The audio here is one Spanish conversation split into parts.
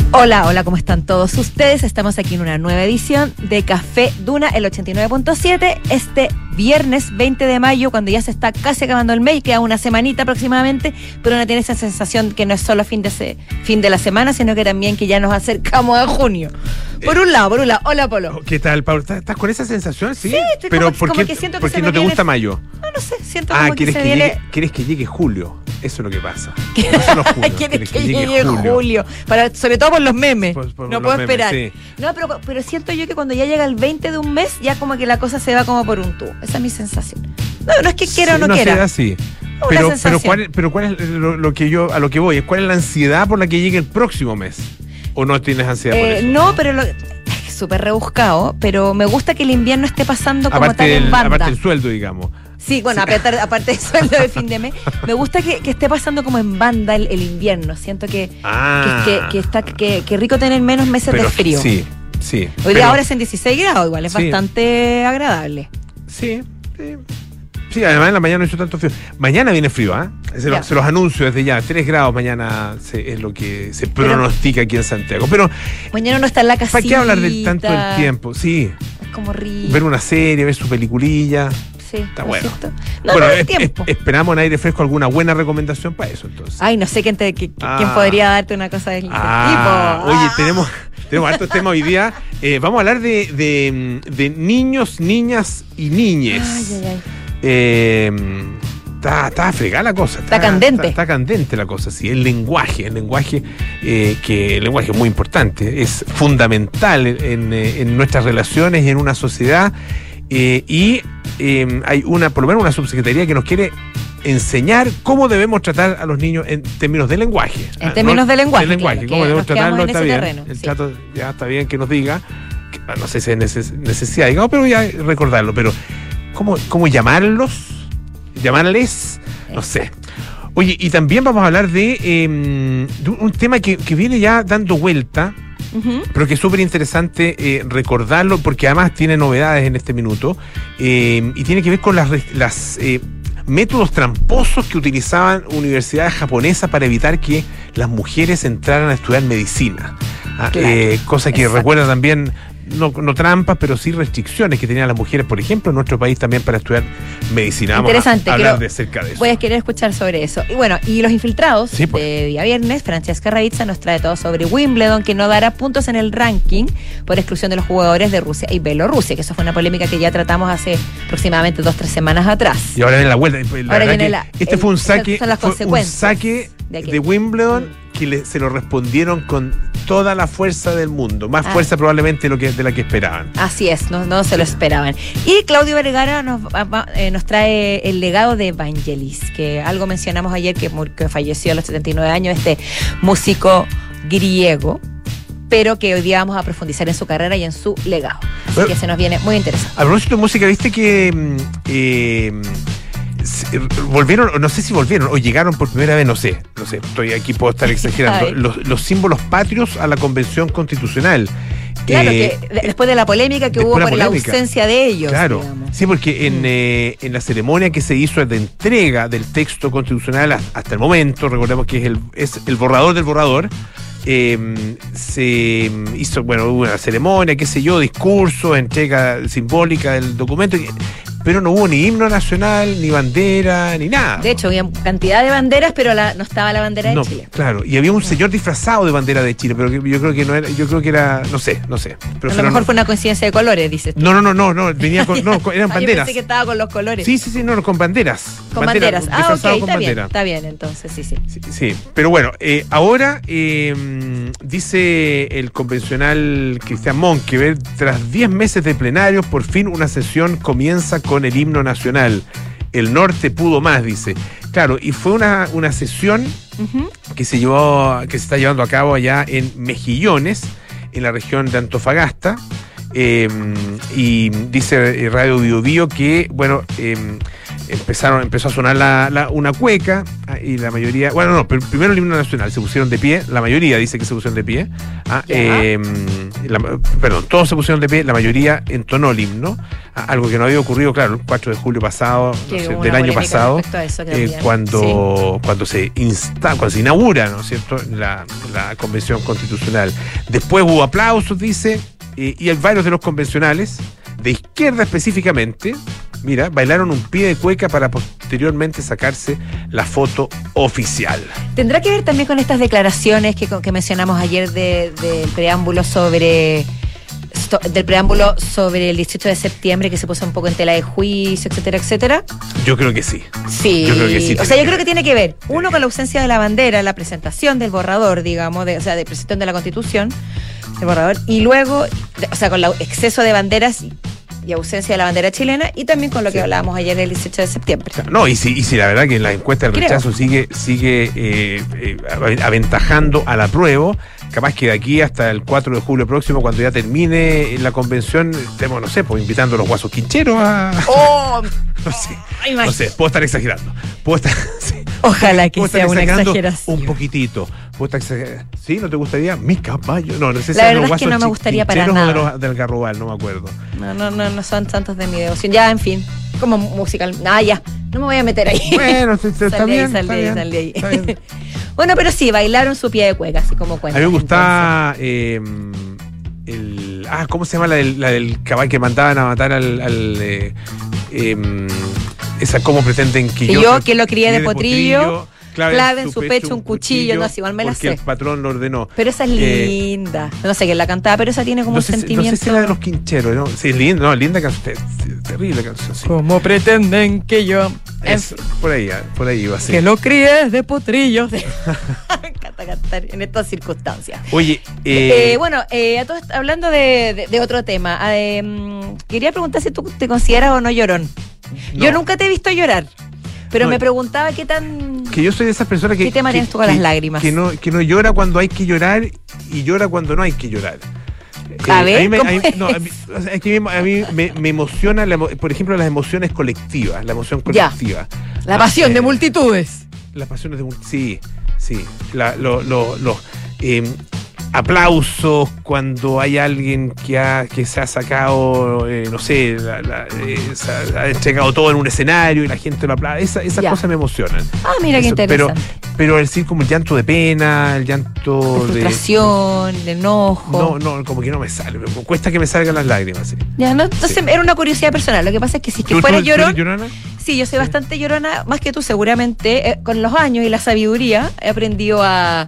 Hola, hola, ¿cómo están todos ustedes? Estamos aquí en una nueva edición de Café Duna, el 89.7, este viernes 20 de mayo, cuando ya se está casi acabando el mes, queda una semanita aproximadamente, pero uno tiene esa sensación que no es solo fin de la semana, sino que también que ya nos acercamos a junio. Por un lado. Hola, Polo. ¿Qué tal, Pablo? ¿Estás con esa sensación? Sí, estoy pero como que siento que ¿por qué se no me te viene... gusta mayo? No sé, siento como que se viene... ¿Quieres que llegue julio? Eso es lo que pasa. No solo junio, ¿Quieres que llegue julio? Sobre todo por los memes. Por no los puedo memes, esperar. sí. No, pero siento yo que cuando ya llega el 20 de un mes, ya como que la cosa se va como por un tubo. Esa es mi sensación. No es que quiera o no quiera. No será así. Pero ¿cuál es lo que yo a lo que voy? ¿Cuál es la ansiedad por la que llegue el próximo mes? ¿O no tienes ansiedad por eso? No, pero es súper rebuscado, pero me gusta que el invierno esté pasando como tan en banda. Aparte del sueldo, digamos. Sí, bueno, aparte del sueldo de fin de mes, me gusta que esté pasando como en banda el invierno. Siento que rico tener menos meses de frío. Sí. Hoy día ahora es en 16 grados, igual, es bastante agradable. Sí, además en la mañana no hizo tanto frío. Mañana viene frío, ¿ah? Se los anuncio desde ya. 3 grados mañana es lo que se pronostica aquí en Santiago. Pero mañana no está en la casita. ¿Para qué hablar del tanto del tiempo? Sí. Es como rico. Ver una serie, ver su peliculilla. Sí, está bueno. Tiempo. Esperamos en Aire Fresco alguna buena recomendación para eso, entonces. Ay, no sé quién podría darte una cosa del tipo. Oye, tenemos hartos temas hoy día. Vamos a hablar de niños, niñas y niñes. Está fregada la cosa. Está candente. Está candente la cosa, sí. El lenguaje es muy importante. Es fundamental en nuestras relaciones y en una sociedad. Hay por lo menos una subsecretaría que nos quiere enseñar cómo debemos tratar a los niños en términos de lenguaje. En términos de lenguaje. Claro, cómo debemos tratarlo, está bien. Terreno, el trato ya está bien que nos diga. No sé si es necesidad, digamos, pero ya recordarlo. Pero ¿cómo llamarles? No sé. Oye, y también vamos a hablar de un tema que viene ya dando vuelta. Uh-huh. Pero que es súper interesante recordarlo porque además tiene novedades en este minuto y tiene que ver con las métodos tramposos que utilizaban universidades japonesas para evitar que las mujeres entraran a estudiar medicina. Cosa que recuerda también no trampas, pero sí restricciones que tenían las mujeres, por ejemplo, en nuestro país también para estudiar medicina. Vamos interesante, a hablar de cerca de eso. Voy a querer escuchar sobre eso. Y bueno, y los infiltrados de día viernes, Francesca Ravizza nos trae todo sobre Wimbledon, que no dará puntos en el ranking por exclusión de los jugadores de Rusia y Bielorrusia, que eso fue una polémica que ya tratamos hace aproximadamente 2-3 semanas atrás. Y ahora viene la vuelta. Fue un saque de Wimbledon que se lo respondieron con toda la fuerza del mundo, más fuerza probablemente de la que esperaban. Así es, no se lo esperaban. Y Claudio Vergara nos trae el legado de Vangelis, que algo mencionamos ayer, que falleció a los 79 años, este músico griego, pero que hoy día vamos a profundizar en su carrera y en su legado. Así que se nos viene muy interesante. A propósito de música, ¿viste que volvieron, no sé si volvieron o llegaron por primera vez, no sé, estoy aquí, puedo estar exagerando, los símbolos patrios a la Convención Constitucional? Claro, que después de la polémica que hubo por la ausencia de ellos. Claro, digamos. Sí, porque en la ceremonia que se hizo de entrega del texto constitucional hasta el momento, recordemos que es el borrador del borrador, se hizo, hubo una ceremonia, discurso, entrega simbólica del documento, pero no hubo ni himno nacional, ni bandera, ni nada. De hecho, había cantidad de banderas, pero no estaba la bandera de Chile. Claro, y había un señor disfrazado de bandera de Chile, pero yo creo que no era, no sé. Pero a lo mejor fue una coincidencia de colores, dices tú. No, venía eran banderas. Yo pensé que estaba con los colores. Sí, con banderas. Con banderas. Ok, está bien, entonces, sí. Sí, pero bueno, ahora dice el convencional Cristian Monkever, tras 10 meses de plenarios, por fin una sesión comienza con el himno nacional. El norte pudo más, dice. Claro, y fue una sesión que se está llevando a cabo allá en Mejillones, en la región de Antofagasta. Y dice Radio Biobío que, empezó a sonar una cueca y la mayoría, bueno, no, pero primero el himno nacional, se pusieron de pie, la mayoría dice que se pusieron de pie, perdón, todos se pusieron de pie, la mayoría entonó el himno, algo que no había ocurrido, claro, el 4 de julio pasado, del año pasado, cuando se inaugura, ¿no es cierto?, la convención constitucional. Después hubo aplausos, dice, y varios de los convencionales, de izquierda específicamente, mira, bailaron un pie de cueca para posteriormente sacarse la foto oficial. ¿Tendrá que ver también con estas declaraciones que mencionamos ayer del preámbulo sobre el 18 de septiembre, que se puso un poco en tela de juicio, etcétera, etcétera? Yo creo que sí. Sí. Yo creo que sí. O sea, yo creo que tiene que ver, uno, con la ausencia de la bandera, la presentación del borrador, digamos, de presentación de la Constitución, el borrador, y luego, o sea, con el exceso de banderas y ausencia de la bandera chilena, y también con lo que hablábamos ayer el 18 de septiembre. No, y si la verdad que en la encuesta del rechazo sigue aventajando al apruebo, capaz que de aquí hasta el 4 de julio próximo, cuando ya termine la convención, estemos, no sé, pues invitando a los guasos quincheros a... ¡Oh! No sé, puedo estar exagerando. Sí. Ojalá que sea una exageración. Un poquitito. ¿Sí? ¿No te gustaría? Mi caballo. No sé si la verdad es que no me gustaría para nada. O del Garrobal, no me acuerdo. No son santos de mi devoción. Ya, en fin, como musical. Ya, no me voy a meter ahí. Bueno, está bien. Salí ahí. Bueno, pero sí, bailaron su pie de cueca, así como cuenta. A mí me gustaba ¿cómo se llama la del caballo que mandaban a matar esa cómo pretenden que yo lo crié de potrillo, clave en su pecho un cuchillo, no, igual me la sé. Porque el patrón lo ordenó. Pero esa es linda. No sé quién la cantaba, pero esa tiene como un sentimiento. No sé si era de los quincheros, ¿no? Sí, linda canción. Terrible canción. Sí. ¿Cómo pretenden que yo? Por ahí iba a ser. Que lo críes de potrillo. Me encanta cantar en estas circunstancias. Oye, hablando de otro tema, quería preguntar si tú te consideras o no llorón. No. Yo nunca te he visto llorar, pero me preguntaba qué tan... Que yo soy de esas personas que... ¿Qué te mareas tú con las lágrimas? Que no llora cuando hay que llorar y llora cuando no hay que llorar. A mí me emociona, por ejemplo, las emociones colectivas, la emoción colectiva. La pasión de multitudes. Las pasiones de multitudes, sí. Los aplausos cuando hay alguien que se ha sacado, no sé, ha entregado todo en un escenario y la gente lo aplaude. Esas cosas me emocionan. Mira qué interesante. Pero decir como el llanto de pena, el llanto de frustración, de enojo. No, como que no me sale. Me cuesta que me salgan las lágrimas. ¿Sí? Entonces era una curiosidad personal. Lo que pasa es que si es que fuera llorón. ¿Llorona? Sí, yo soy bastante llorona, más que tú seguramente. Con los años y la sabiduría he aprendido a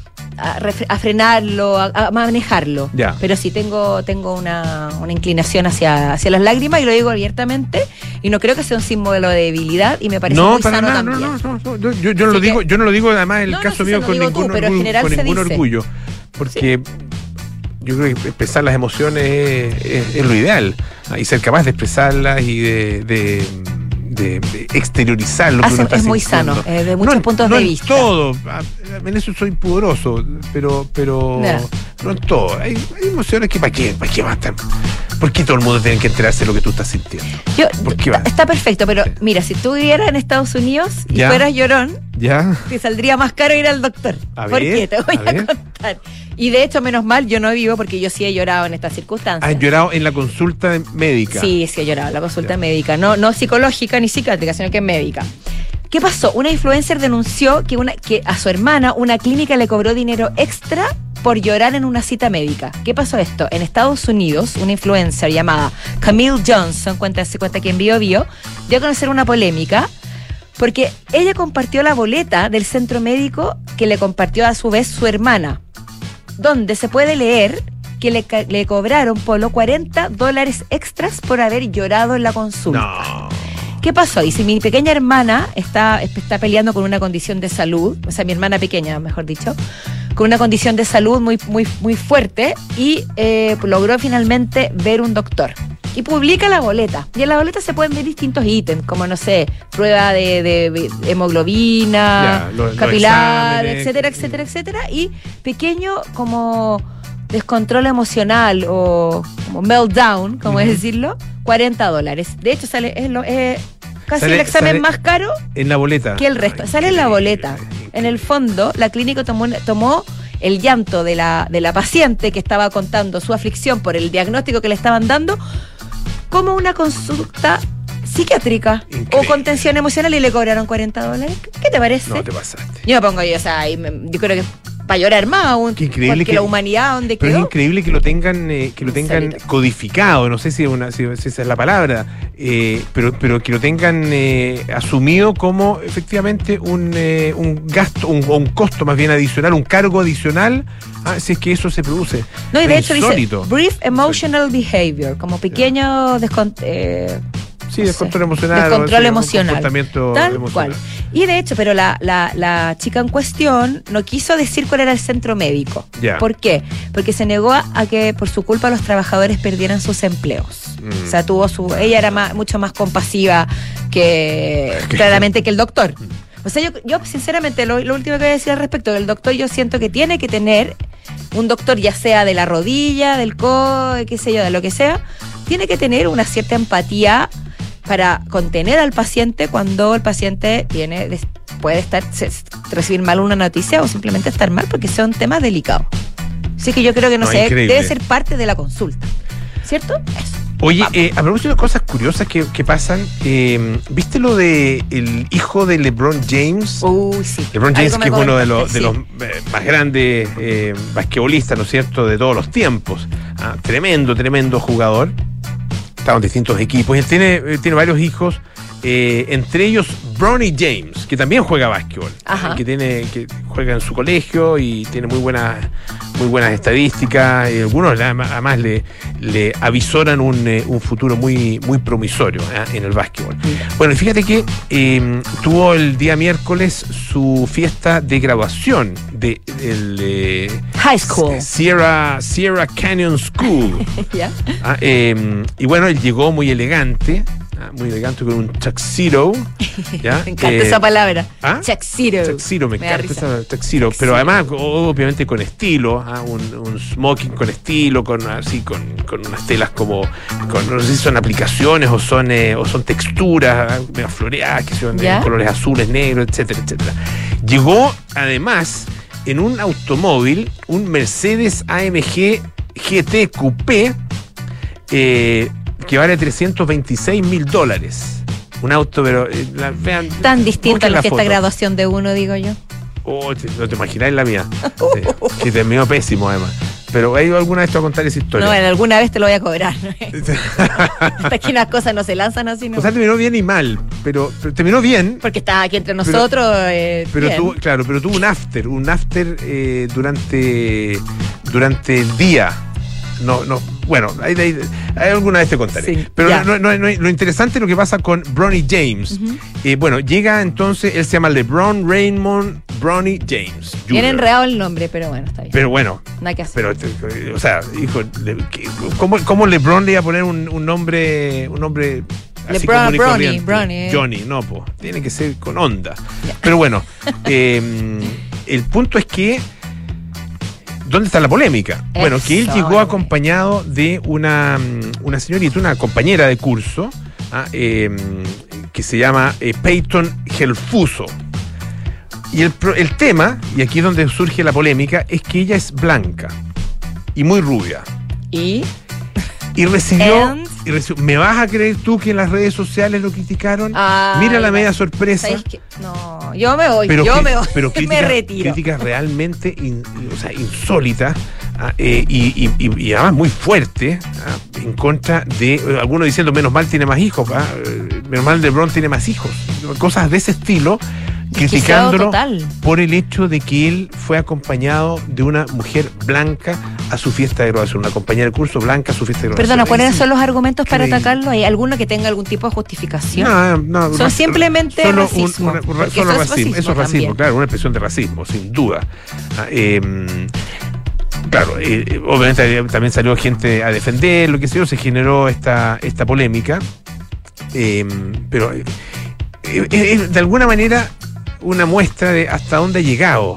frenarlo, a manejarlo. Ya. Pero sí tengo una inclinación hacia las lágrimas, y lo digo abiertamente, y no creo que sea un símbolo de debilidad, y me parece muy sano también. No. Yo no lo digo además en el caso mío con ningún orgullo, porque yo creo que expresar las emociones es lo ideal, y ser capaz de expresarlas y de exteriorizar lo que uno está es muy sintiendo. sano, de muchos puntos de vista. No en todo, en eso soy pudoroso, pero no en todo. Hay emociones que ¿para qué bastan? ¿Por qué todo el mundo tiene que enterarse de lo que tú estás sintiendo? Está perfecto, pero mira, si tú vivieras en Estados Unidos y fueras llorón, te saldría más caro ir al doctor. ¿Por qué? Te voy a contar. Y de hecho, menos mal, yo no vivo, porque yo sí he llorado en estas circunstancias. ¿Has llorado en la consulta médica? Sí, he llorado en la consulta médica. No psicológica ni psiquiátrica, sino que médica. ¿Qué pasó? Una influencer denunció que a su hermana una clínica le cobró dinero extra por llorar en una cita médica. ¿Qué pasó esto? En Estados Unidos, una influencer llamada Camille Johnson, cuenta que en Bio dio a conocer una polémica, porque ella compartió la boleta del centro médico que le compartió a su vez su hermana, donde se puede leer que le cobraron $40 extras por haber llorado en la consulta. No. ¿Qué pasó? Dice, mi pequeña hermana está peleando con una condición de salud, o sea, mi hermana pequeña, mejor dicho, con una condición de salud muy, muy, muy fuerte, y logró finalmente ver un doctor. Y publica la boleta. Y en la boleta se pueden ver distintos ítems, como, no sé, prueba de hemoglobina, capilar, etcétera, y pequeño como descontrol emocional o como meltdown, como es decirlo, $40. De hecho, Casi el examen más caro en la boleta. Que el resto. Sale en la boleta. En el fondo, la clínica tomó el llanto de la paciente que estaba contando su aflicción por el diagnóstico que le estaban dando como una consulta psiquiátrica o contención emocional y le cobraron $40. ¿Qué te parece? No, te pasaste. Yo me pongo yo creo que para llorar más aún. Qué increíble porque la humanidad donde pero quedó. es increíble que lo tengan codificado, no sé si esa es la palabra, pero que lo tengan asumido como efectivamente un gasto, un costo más bien adicional, un cargo adicional, si es que eso se produce. No, y de hecho insólito. Dice brief emotional behavior, como pequeño descontrol emocional. Descontrol emocional. Comportamiento tal emocional. cual. Y de hecho, pero la chica en cuestión no quiso decir cuál era el centro médico. Ya. ¿Por qué? Porque se negó a que por su culpa los trabajadores perdieran sus empleos. O sea, ella era mucho más compasiva claramente que el doctor. O sea, yo sinceramente, lo último que voy a decir al respecto del doctor, yo siento que tiene que tener un doctor, ya sea de la rodilla, del codo, qué sé yo, de lo que sea, tiene que tener una cierta empatía para contener al paciente cuando el paciente puede recibir mal una noticia o simplemente estar mal porque sea un tema delicado. Así que yo creo que debe ser parte de la consulta. ¿Cierto? Eso. Oye, a propósito de cosas curiosas que pasan, ¿viste lo de el hijo de LeBron James? Sí. LeBron James, que es uno de los más grandes basquetbolistas, ¿no es cierto?, de todos los tiempos. Tremendo jugador. Está en distintos equipos. Él tiene varios hijos, entre ellos Bronny James, que también juega básquetbol, que juega en su colegio y tiene muy buenas estadísticas. Y algunos además le avisoran un futuro muy en el básquetbol. Bueno, fíjate que tuvo el día miércoles su fiesta de graduación de High School, Sierra Canyon School. ¿Ya? Y bueno, él llegó muy elegante con un tuxedo. ¿Ya? Me encanta esa palabra. Tuxedo, me encanta esa tuxedo. Pero además, obviamente, con estilo. Un smoking con estilo, con unas telas como. No sé si son aplicaciones o son texturas medio floreadas, que son de colores azules, negros, etcétera. Llegó, además, en un automóvil, un Mercedes AMG GT Coupé, que vale $326,000. Un auto, pero vean. Tan distinto a la fiesta de foto. Graduación de uno, digo yo. No te imagináis la mía. Que terminó pésimo, además. Pero ¿he ido alguna vez a contar esa historia? No, alguna vez te lo voy a cobrar. Hasta aquí unas cosas no se lanzan así, ¿no? O sea, terminó bien y mal, pero terminó bien. Porque está aquí entre nosotros. Pero tuvo un after durante el día. Bueno, hay alguna vez te contaré. Sí, pero lo interesante es lo que pasa con Bronny James. Bueno, llega entonces, él se llama LeBron Raymond Bronny James Jr. Bien enredado el nombre, pero bueno, está bien. Pero bueno, nada que hacer. Pero, o sea, hijo, ¿cómo LeBron le iba a poner un nombre así LeBron, Bronny, Johnny, no, tiene que ser con onda. Pero bueno, el punto es que ¿dónde está la polémica? Bueno, que él llegó acompañado de una señorita, una compañera de curso, que se llama Peyton Gelfuso. Y el tema, y aquí es donde surge la polémica, es que ella es blanca y muy rubia. ¿Y recibió, ¿me vas a creer tú que en las redes sociales lo criticaron? Mira la media sorpresa. No, yo me voy, pero me retiro. Críticas realmente insólitas, y además muy fuerte, en contra de algunos diciendo menos mal tiene más hijos, menos mal LeBron tiene más hijos, cosas de ese estilo, criticándolo por el hecho de que él fue acompañado de una mujer blanca a su fiesta de graduación, una compañera de curso blanca a su fiesta de graduación. Perdona, ¿cuáles son los argumentos para atacarlo? ¿Hay alguno que tenga algún tipo de justificación? No. Son simplemente racismo. Eso es racismo, claro, una expresión de racismo, sin duda. Claro, obviamente también salió gente a defender, lo que sea, se generó esta polémica, pero de alguna manera una muestra de hasta dónde ha llegado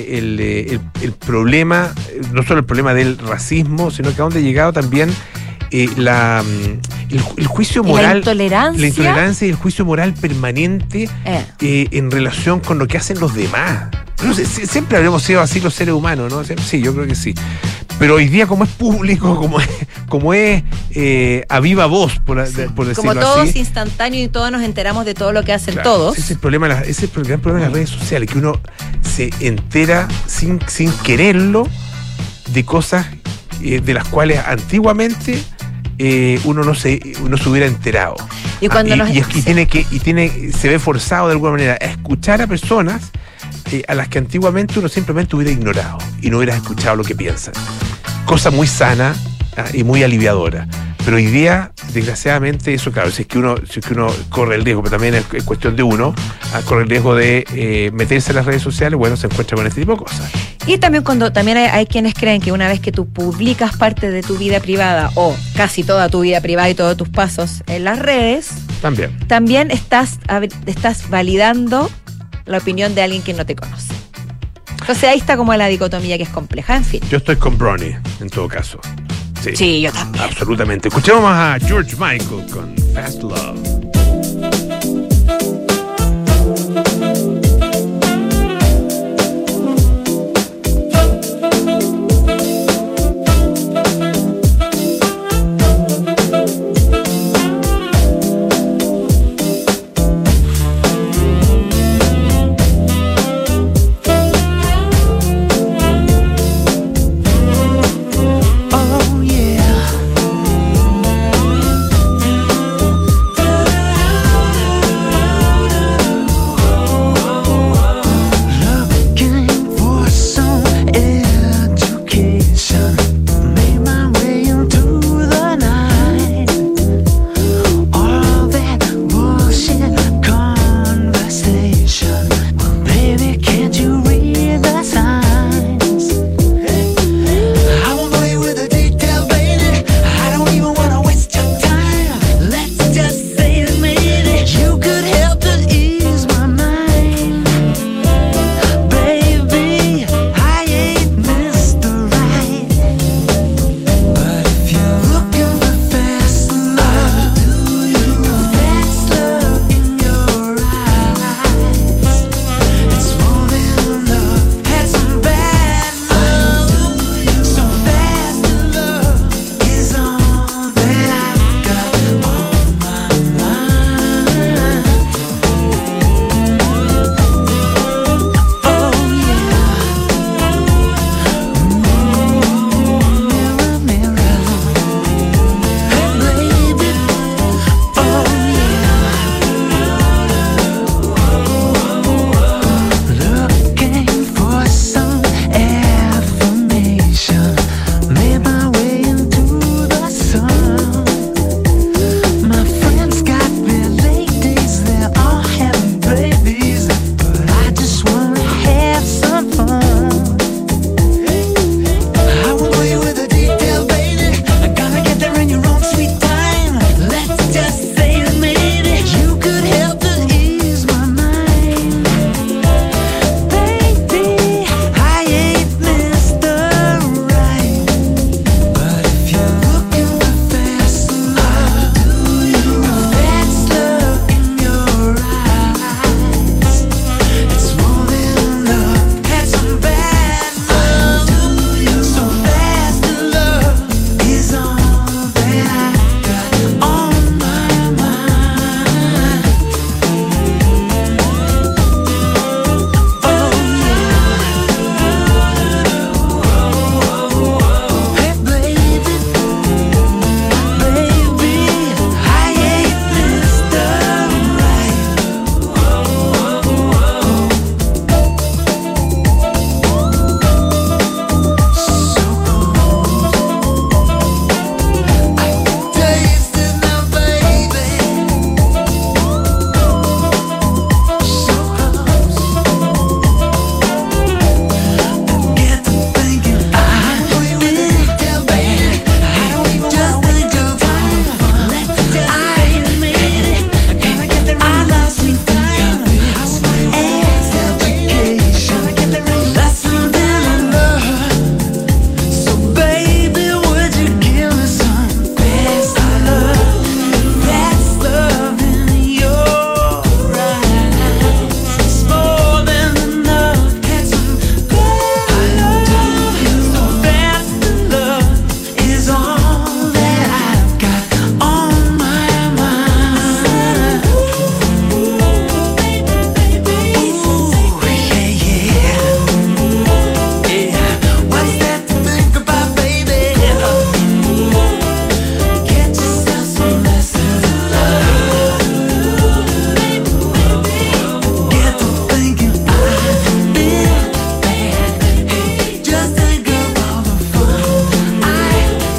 el problema, no solo el problema del racismo, sino que a dónde ha llegado también el juicio moral, la intolerancia y el juicio moral permanente en relación con lo que hacen los demás. No sé, siempre habremos sido así los seres humanos, ¿no? Sí, yo creo que sí. Pero hoy día, como es público, como es a viva voz, por decirlo así. Como todo es instantáneo y todos nos enteramos de todo lo que hacen todos. Ese es el gran problema de las redes sociales, que uno se entera sin quererlo de cosas de las cuales antiguamente uno no se hubiera enterado. Y cuando se ve forzado de alguna manera a escuchar a personas a las que antiguamente uno simplemente hubiera ignorado y no hubiera escuchado lo que piensan. Cosa muy sana y muy aliviadora. Pero hoy día, desgraciadamente, eso, claro, si es que uno corre el riesgo, pero también es cuestión de uno, corre el riesgo de meterse en las redes sociales, bueno, se encuentra con este tipo de cosas. Y también también hay quienes creen que una vez que tú publicas parte de tu vida privada o casi toda tu vida privada y todos tus pasos en las redes, también estás validando la opinión de alguien que no te conoce. Entonces ahí está como la dicotomía que es compleja, en fin. Yo estoy con Bronnie, en todo caso. Sí, yo también. Absolutamente. Escuchemos a George Michael con Fast Love.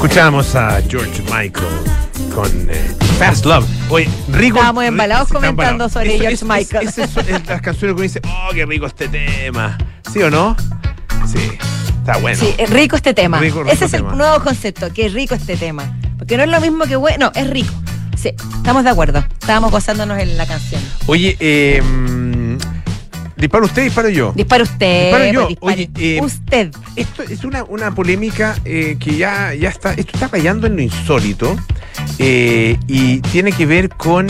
Escuchamos a George Michael con Fast Love. Oye, rico. Estábamos embalados comentando sobre George Michael. Esas son las canciones que dice, oh, qué rico este tema. ¿Sí o no? Sí, está bueno. Sí, es rico este tema. Rico Ese es tema. el nuevo concepto, que es rico este tema. Porque no es lo mismo que bueno, es rico. Sí, estamos de acuerdo. Estábamos gozándonos en la canción. Oye, ¿dispara usted, disparo yo? Dispara usted. Disparo yo. Dispare Oye, usted. Esto es una polémica que ya está. Esto está rayando en lo insólito. Y tiene que ver con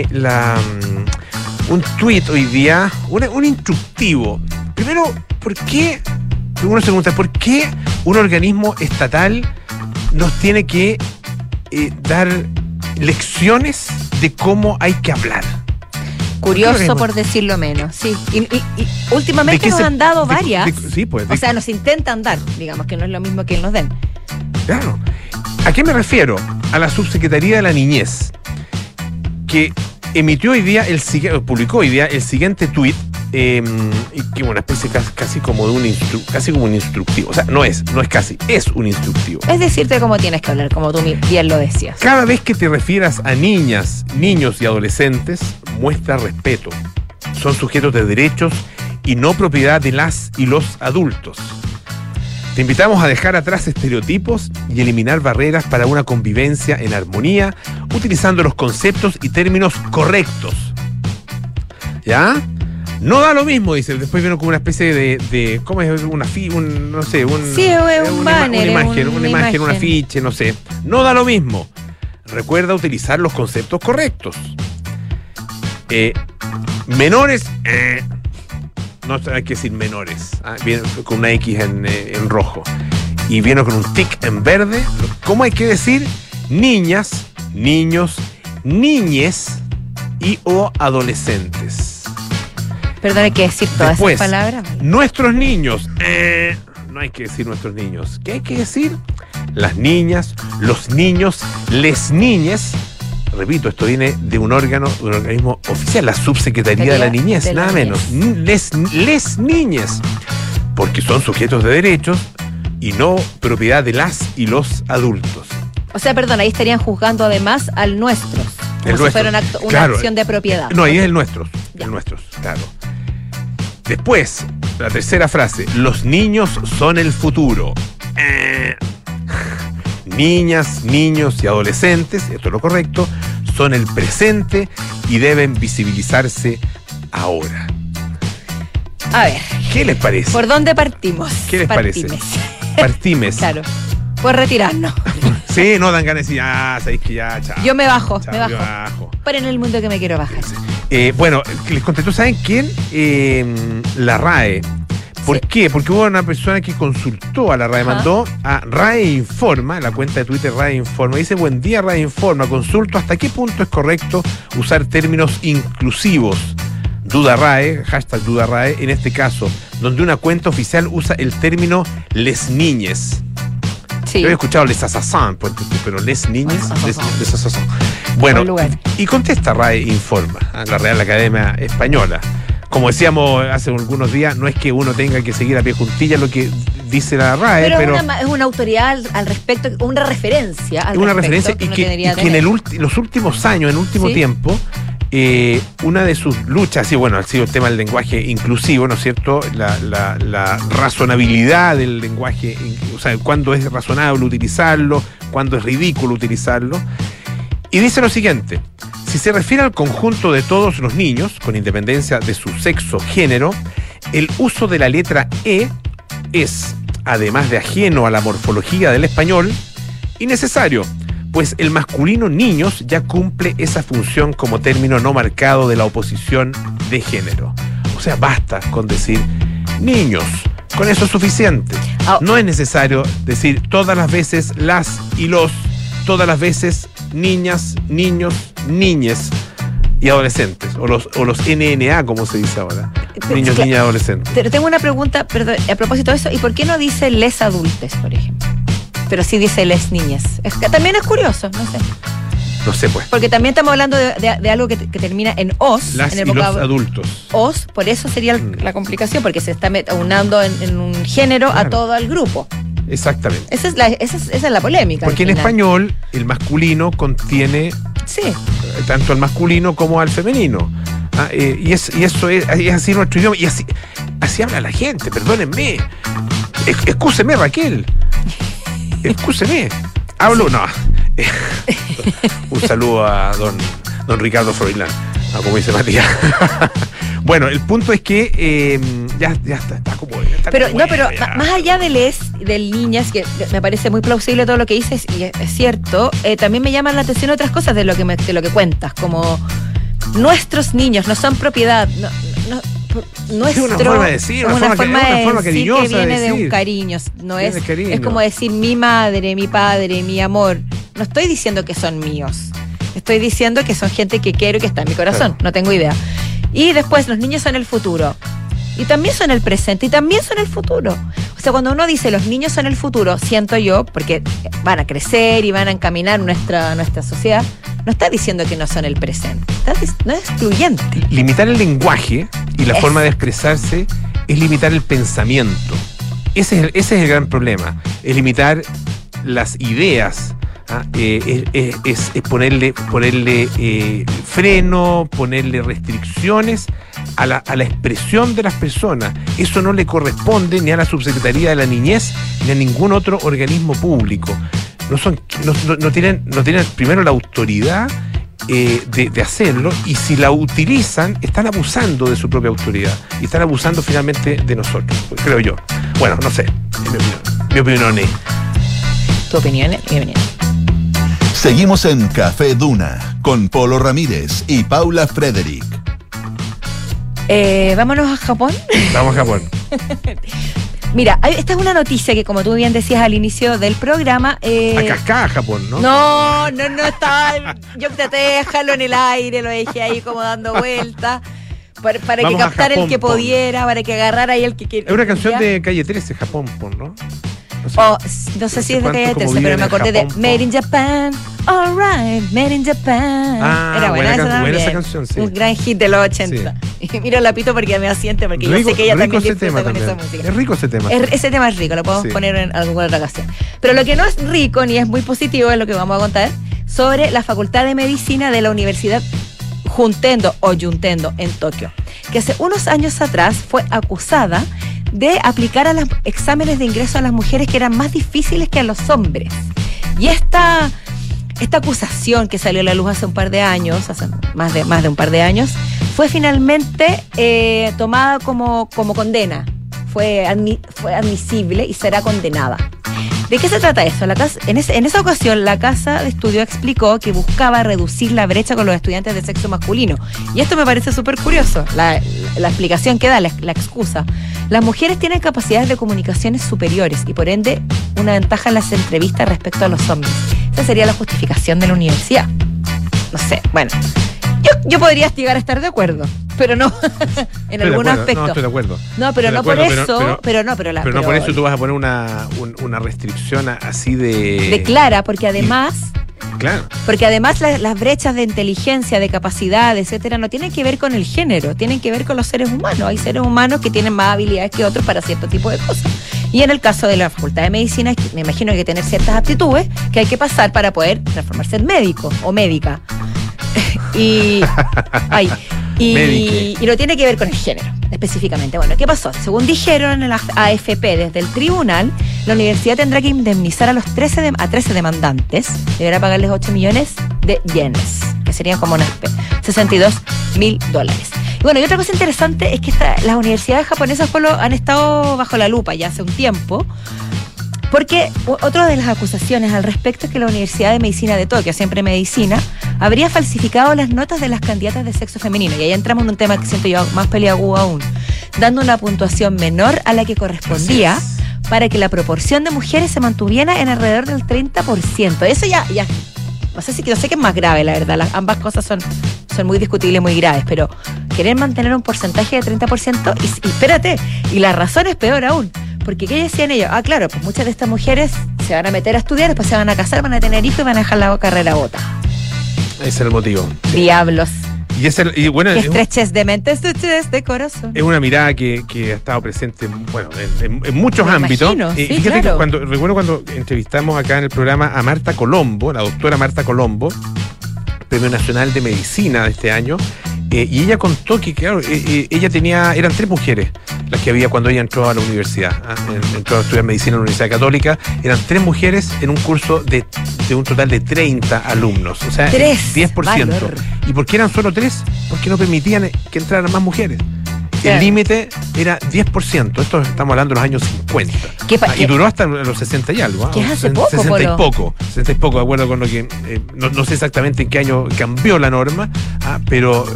un tuit hoy día, un instructivo. Primero, ¿por qué? Uno se pregunta, ¿por qué un organismo estatal nos tiene que dar lecciones de cómo hay que hablar? Curioso, por decirlo menos, sí. Y últimamente nos han dado varias. Sí, pues. O sea, nos intentan dar, digamos, que no es lo mismo que nos den. Claro. ¿A qué me refiero? A la Subsecretaría de la Niñez, que emitió hoy día publicó hoy día el siguiente tuit, que es una especie casi como un instructivo. O sea, no es casi, es un instructivo. Es decirte cómo tienes que hablar, como tú bien lo decías. Cada vez que te refieras a niñas, niños y adolescentes, muestra respeto. Son sujetos de derechos y no propiedad de las y los adultos. Te invitamos a dejar atrás estereotipos y eliminar barreras para una convivencia en armonía, utilizando los conceptos y términos correctos. ¿Ya? No da lo mismo, dice. Después viene como una especie de ¿cómo es? No sé, sí, un banner, una imagen, un afiche, no sé. No da lo mismo. Recuerda utilizar los conceptos correctos. Menores, no hay que decir menores. Viene con una X en rojo. Y viene con un tic en verde. ¿Cómo hay que decir? Niñas, niños, niñes y o adolescentes. Perdón, hay que decir todas Después, esas palabras. Nuestros niños. No hay que decir nuestros niños. ¿Qué hay que decir? Las niñas, los niños, les niñes. Repito, esto viene de un organismo oficial, la Subsecretaría de la Niñez, nada menos. Les niñes. Porque son sujetos de derechos y no propiedad de las y los adultos. O sea, perdón, ahí estarían juzgando además al nuestros. Como si fuera una acción de propiedad. No, ahí es el nuestros. El nuestros, claro. Después, la tercera frase. Los niños son el futuro. Niñas, niños y adolescentes, esto es lo correcto, son el presente y deben visibilizarse ahora. A ver. ¿Qué les parece? ¿Por dónde partimos? ¿Qué les parece? Partimes. Claro. Por retirarnos. Sí, no dan ganas de decir, sabéis que ya, chao. Yo me bajo, chao, me bajo. Pero en el mundo que me quiero bajar. Bueno, les contestó, ¿saben quién? La RAE. ¿Por qué? Porque hubo una persona que consultó a la RAE, mandó a RAE Informa, la cuenta de Twitter RAE Informa, dice: buen día RAE Informa, consulto hasta qué punto es correcto usar términos inclusivos. Duda RAE, hashtag Duda RAE, en este caso, donde una cuenta oficial usa el término les niñes. Sí. Yo he escuchado les asasán, pero les niñes, les asasán. Bueno, y contesta RAE Informa, la Real Academia Española. Como decíamos hace algunos días, no es que uno tenga que seguir a pie juntilla lo que dice la RAE, pero es una autoridad al respecto, una referencia al una respecto. Referencia y que en los últimos años, en el último tiempo, una de sus luchas, sí, bueno, ha sido el tema del lenguaje inclusivo, ¿no es cierto? La razonabilidad del lenguaje, o sea, cuándo es razonable utilizarlo, cuándo es ridículo utilizarlo. Y dice lo siguiente: si se refiere al conjunto de todos los niños, con independencia de su sexo, género, el uso de la letra E es, además de ajeno a la morfología del español, innecesario, pues el masculino niños ya cumple esa función como término no marcado de la oposición de género. O sea, basta con decir niños, con eso es suficiente. No es necesario decir todas las veces las y los, todas las veces niñas, niños, niñes y adolescentes, o los NNA, como se dice ahora, niños, niñas, adolescentes. Pero tengo una pregunta, perdón, a propósito de eso, ¿y por qué no dice les adultes, por ejemplo? Pero sí dice les niñas. También es curioso, no sé. No sé, pues. Porque también estamos hablando de algo que termina en os. Las en el y los adultos. Os, por eso sería la complicación, porque se está aunando en un género, claro, a todo el grupo. Exactamente. Esa es la polémica. Porque en español el masculino contiene tanto al masculino como al femenino. Y eso es así nuestro idioma. Y así habla la gente, perdónenme. Excúseme, Raquel. Excúseme. Hablo, no. Un saludo a don Ricardo Froilán, como dice Matías. Bueno, el punto es que ya está como... Pero más allá del niñas, que me parece muy plausible todo lo que dices, y es cierto, también me llaman la atención otras cosas de lo que cuentas, como nuestros niños no son propiedad, nuestro, es una forma de decir, una forma cariñosa que viene de un decir. cariño, no es cariño. Es como decir mi madre, mi padre, mi amor. No estoy diciendo que son míos, estoy diciendo que son gente que quiero y que está en mi corazón, no tengo idea. Y después los niños son el futuro. Y también son el presente y también son el futuro. O sea, cuando uno dice los niños son el futuro, siento yo, porque van a crecer y van a encaminar nuestra sociedad, no está diciendo que no son el presente. No es excluyente. Limitar el lenguaje y la forma de expresarse es limitar el pensamiento. Ese es el gran problema. Es limitar las ideas. Es ponerle freno, ponerle restricciones a la expresión de las personas. Eso no le corresponde ni a la Subsecretaría de la Niñez ni a ningún otro organismo público. No tienen primero la autoridad de hacerlo, y si la utilizan están abusando de su propia autoridad y están abusando finalmente de nosotros, creo yo. Bueno, no sé, mi opinión es. Tu opinión es mi opinión. Seguimos en Café Duna con Polo Ramírez y Paula Frederick. Vámonos a Japón. Vamos a Japón. Mira, esta es una noticia que, como tú bien decías al inicio del programa... Acá a Japón, ¿no? No, estaba... Yo traté de dejarlo en el aire, lo dejé ahí como dando vueltas, para que captara el que pudiera, para que agarrara ahí el que quería. Es una canción de Calle 13, Japón, ¿no? No sé si es de Calle 13, pero me acordé de Made in Japan, alright, Made in Japan. Era buena esa canción, sí. Un gran hit de los 80. Sí. Y miro la Pito porque me asiente, porque yo sé que ella también disfruta con esa música. Es rico ese tema. Ese tema es rico, lo podemos poner en alguna otra ocasión. Pero lo que no es rico ni es muy positivo es lo que vamos a contar sobre la Facultad de Medicina de la Universidad Juntendo en Tokio, que hace unos años atrás fue acusada de aplicar a los exámenes de ingreso a las mujeres que eran más difíciles que a los hombres. Y esta acusación que salió a la luz hace un par de años, hace más de un par de años, fue finalmente tomada como condena. Fue admisible y será condenada. ¿De qué se trata eso? En esa ocasión, la Casa de Estudio explicó que buscaba reducir la brecha con los estudiantes de sexo masculino. Y esto me parece súper curioso, la explicación que da, la excusa. Las mujeres tienen capacidades de comunicaciones superiores y, por ende, una ventaja en las entrevistas respecto a los hombres. Esa sería la justificación de la universidad. No sé, bueno. Yo podría llegar a estar de acuerdo, pero no en algún aspecto. No, estoy de acuerdo. No, pero no por eso. Pero no por eso tú vas a poner una restricción así de clara, porque además. Claro. Porque además las brechas de inteligencia, de capacidad, etcétera, no tienen que ver con el género, tienen que ver con los seres humanos. Hay seres humanos que tienen más habilidades que otros para cierto tipo de cosas. Y en el caso de la Facultad de Medicina, me imagino que hay que tener ciertas aptitudes que hay que pasar para poder transformarse en médico o médica. Y no tiene que ver con el género específicamente. Bueno, ¿qué pasó? Según dijeron en la AFP desde el tribunal, la universidad tendrá que indemnizar a 13 demandantes. Deberá pagarles 8 millones de yenes, que serían como unos $62.000. Y bueno, y otra cosa interesante es que las universidades japonesas han estado bajo la lupa ya hace un tiempo, porque otra de las acusaciones al respecto es que la Universidad de Medicina de Tokio, siempre medicina, habría falsificado las notas de las candidatas de sexo femenino. Y ahí entramos en un tema que siento yo más peliagudo aún, dando una puntuación menor a la que correspondía para que la proporción de mujeres se mantuviera en alrededor del 30%. Eso ya no sé qué es más grave, la verdad. Ambas cosas son muy discutibles, muy graves, pero querer mantener un porcentaje de 30%, y espérate, y la razón es peor aún. Porque ¿qué decían ellos? Claro, pues muchas de estas mujeres se van a meter a estudiar, después se van a casar, van a tener hijos y van a dejar la carrera bota. Ese es el motivo. Sí. Diablos. Y bueno, Que estrechez de mente, estrechez de corazón. es una mirada que ha estado presente en muchos Me ámbitos. imagino, sí, Fíjate claro. que recuerdo cuando entrevistamos acá en el programa a Marta Colombo, la doctora Marta Colombo, Premio Nacional de Medicina de este año, y ella contó que, claro, eran 3 mujeres las que había cuando ella entró a la universidad, entró a estudiar medicina en la Universidad Católica, eran 3 mujeres en un curso de un total de 30 alumnos, o sea, 10%. Valor. ¿Y por qué eran solo 3? Porque no permitían que entraran más mujeres. Claro. El límite era 10%. Esto estamos hablando de los años 50. Y duró hasta los 60 y algo. Que es hace poco, 60 y Polo. poco. 60 y poco, de acuerdo con lo que... no sé exactamente en qué año cambió la norma, pero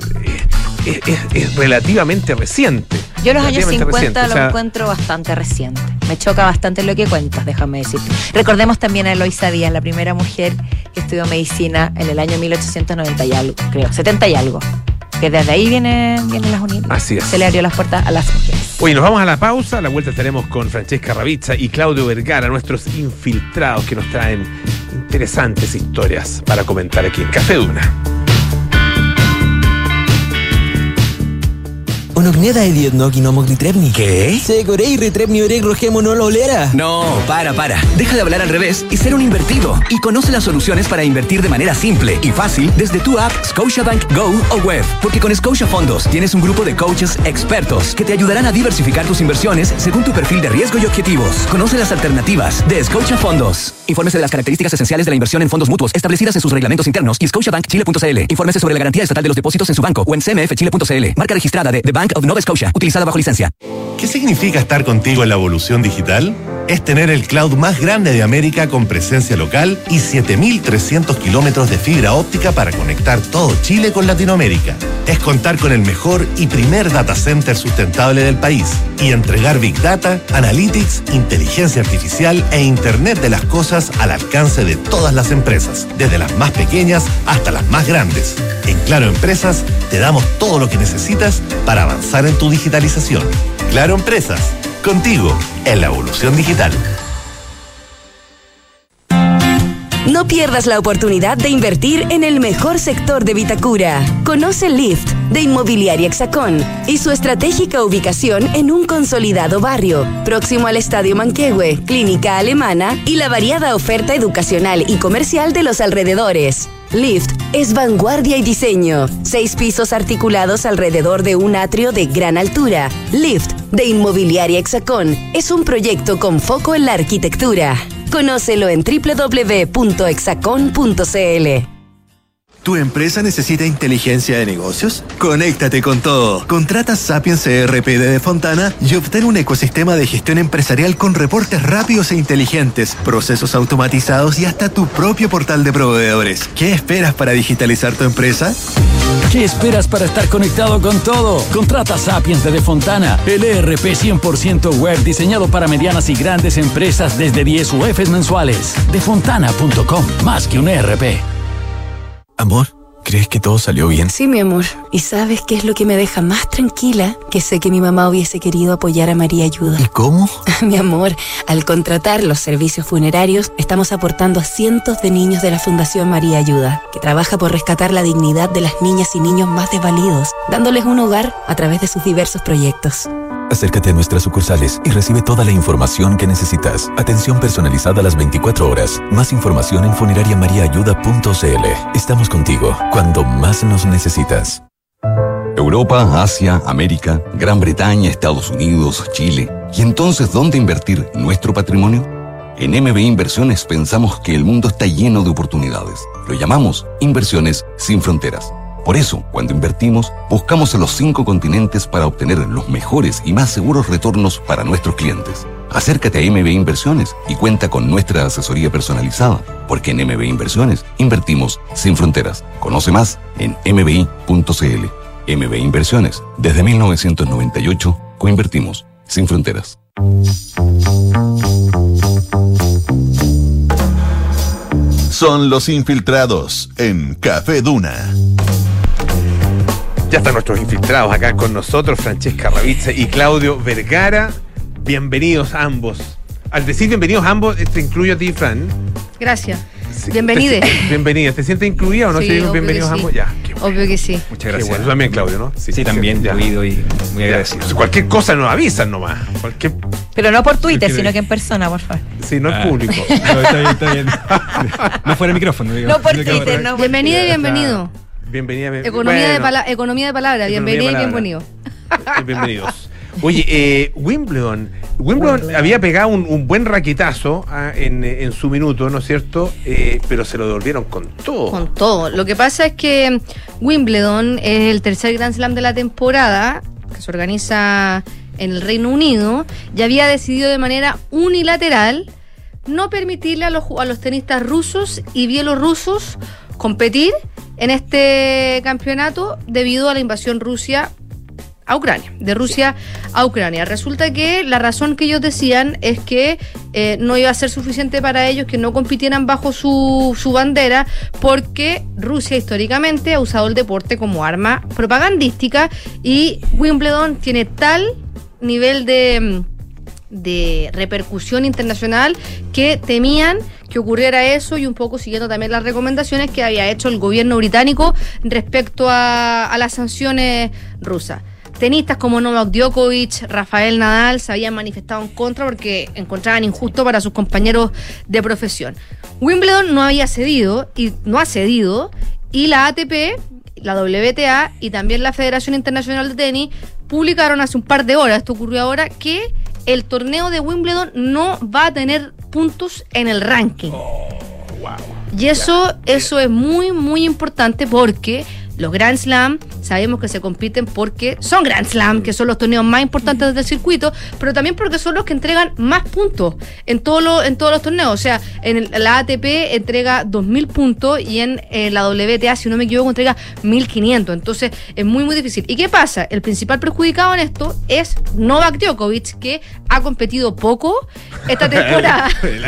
es relativamente reciente. Yo los años Relativamente 50 reciente, lo o sea, encuentro bastante reciente. Me choca bastante lo que cuentas, déjame decirte. Recordemos también a Eloísa Díaz, la primera mujer que estudió medicina en el año 1890 y algo, creo, 70 y algo. Que desde ahí vienen las unidades. Así es. Se le abrió las puertas a las mujeres. Oye, nos vamos a la pausa. A la vuelta estaremos con Francesca Ravizza y Claudio Vergara, nuestros infiltrados que nos traen interesantes historias para comentar aquí en Café Duna. Onognieta ediednog y no moglitrepni. ¿Qué? Secorei retrepni oreg rogemo no lolera. No, para. Deja de hablar al revés y ser un invertido. Y conoce las soluciones para invertir de manera simple y fácil desde tu app Scotiabank Go o web. Porque con Scotia Fondos tienes un grupo de coaches expertos que te ayudarán a diversificar tus inversiones según tu perfil de riesgo y objetivos. Conoce las alternativas de Scotia Fondos. Infórmese de las características esenciales de la inversión en fondos mutuos establecidas en sus reglamentos internos y scotiabankchile.cl. Infórmese sobre la garantía estatal de los depósitos en su banco o en cmfchile.cl. Marca registrada de The Bank of Nova Scotia, utilizada bajo licencia. ¿Qué significa estar contigo en la evolución digital? Es tener el cloud más grande de América con presencia local y 7.300 kilómetros de fibra óptica para conectar todo Chile con Latinoamérica. Es contar con el mejor y primer data center sustentable del país y entregar Big Data, Analytics, inteligencia artificial e Internet de las cosas al alcance de todas las empresas, desde las más pequeñas hasta las más grandes. En Claro Empresas te damos todo lo que necesitas para avanzar en tu digitalización. Claro Empresas, contigo en la evolución digital. No pierdas la oportunidad de invertir en el mejor sector de Vitacura. Conoce Lift, de Inmobiliaria Hexacón, y su estratégica ubicación en un consolidado barrio, próximo al Estadio Manquehue, Clínica Alemana y la variada oferta educacional y comercial de los alrededores. Lift es vanguardia y diseño. 6 pisos articulados alrededor de un atrio de gran altura. Lift, de Inmobiliaria Hexacón, es un proyecto con foco en la arquitectura. Conócelo en www.hexacon.cl. ¿Tu empresa necesita inteligencia de negocios? ¡Conéctate con todo! Contrata Sapiens ERP de Fontana y obtén un ecosistema de gestión empresarial con reportes rápidos e inteligentes, procesos automatizados y hasta tu propio portal de proveedores. ¿Qué esperas para digitalizar tu empresa? ¿Qué esperas para estar conectado con todo? Contrata Sapiens de Fontana, el ERP 100% web diseñado para medianas y grandes empresas desde 10 UFs mensuales. Defontana.com, más que un ERP. Amor, ¿crees que todo salió bien? Sí, mi amor. ¿Y sabes qué es lo que me deja más tranquila? Que sé que mi mamá hubiese querido apoyar a María Ayuda. ¿Y cómo? Mi amor, al contratar los servicios funerarios, estamos aportando a cientos de niños de la Fundación María Ayuda, que trabaja por rescatar la dignidad de las niñas y niños más desvalidos, dándoles un hogar a través de sus diversos proyectos. Acércate a nuestras sucursales y recibe toda la información que necesitas. Atención personalizada a las 24 horas. Más información en funerariamariaayuda.cl. Estamos contigo cuando más nos necesitas. Europa, Asia, América, Gran Bretaña, Estados Unidos, Chile. ¿Y entonces dónde invertir nuestro patrimonio? En MBI Inversiones pensamos que el mundo está lleno de oportunidades. Lo llamamos Inversiones sin Fronteras. Por eso, cuando invertimos, buscamos en los 5 continentes para obtener los mejores y más seguros retornos para nuestros clientes. Acércate a MBI Inversiones y cuenta con nuestra asesoría personalizada, porque en MBI Inversiones invertimos sin fronteras. Conoce más en mbi.cl. MBI Inversiones, desde 1998, coinvertimos sin fronteras. Son los infiltrados en Café Duna. Ya están nuestros infiltrados acá con nosotros, Francesca Ravizza y Claudio Vergara. Bienvenidos ambos. Al decir bienvenidos ambos, te incluyo a ti, Fran. Gracias. Sí, Bienvenide. Bienvenida. ¿Te sientes incluida o no? Sí, Sí, obvio bienvenidos que sí. ambos. Ya. Qué bueno. Obvio que sí. Muchas Qué gracias. bueno. Tú también, Claudio, ¿no? Sí, también, ya. incluido y muy Ya. agradecido. Cualquier cosa nos avisan nomás. Pero no por Twitter, Sí, sino que en persona, por favor. Sí, no es público. No, está bien. No fuera el micrófono. No por Twitter, no por Bienvenida y Twitter. bienvenido. Bienvenida. Economía de palabra, Economía bienvenida de y palabra. bienvenido. Bienvenidos. Oye, Wimbledon había pegado un buen raquetazo en su minuto, ¿no es cierto? Pero se lo devolvieron con todo. Con todo. Lo que pasa es que Wimbledon es el tercer Grand Slam de la temporada, que se organiza en el Reino Unido, y había decidido de manera unilateral no permitirle a los tenistas rusos y bielorrusos competir en este campeonato debido a la invasión de Rusia a Ucrania. Resulta que la razón que ellos decían es que no iba a ser suficiente para ellos que no compitieran bajo su bandera, porque Rusia históricamente ha usado el deporte como arma propagandística y Wimbledon tiene tal nivel de repercusión internacional que temían que ocurriera eso, y un poco siguiendo también las recomendaciones que había hecho el gobierno británico respecto a las sanciones rusas. Tenistas como Novak Djokovic, Rafael Nadal se habían manifestado en contra porque encontraban injusto para sus compañeros de profesión. Wimbledon no había cedido y no ha cedido, y la ATP, la WTA y también la Federación Internacional de Tenis publicaron hace un par de horas, esto ocurrió ahora, que el torneo de Wimbledon no va a tener puntos en el ranking. Y eso es muy, muy importante, porque los Grand Slam sabemos que se compiten porque son Grand Slam, que son los torneos más importantes del circuito, pero también porque son los que entregan más puntos en todos los torneos. O sea, la ATP entrega 2.000 puntos y en la WTA, si no me equivoco, entrega 1.500. Entonces es muy, muy difícil. ¿Y qué pasa? El principal perjudicado en esto es Novak Djokovic, que ha competido poco esta temporada.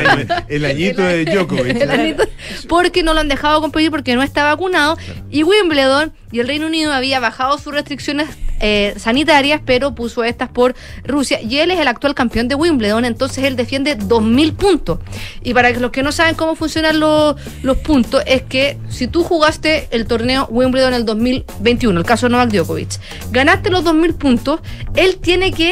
el añito de Djokovic. Porque no lo han dejado competir porque no está vacunado. Y Wimbledon y el Reino Unido había bajado sus restricciones sanitarias, pero puso estas por Rusia, y él es el actual campeón de Wimbledon, entonces él defiende 2.000 puntos. Y para los que no saben cómo funcionan los puntos, es que si tú jugaste el torneo Wimbledon en el 2021, el caso de Novak Djokovic, ganaste los 2.000 puntos, él tiene que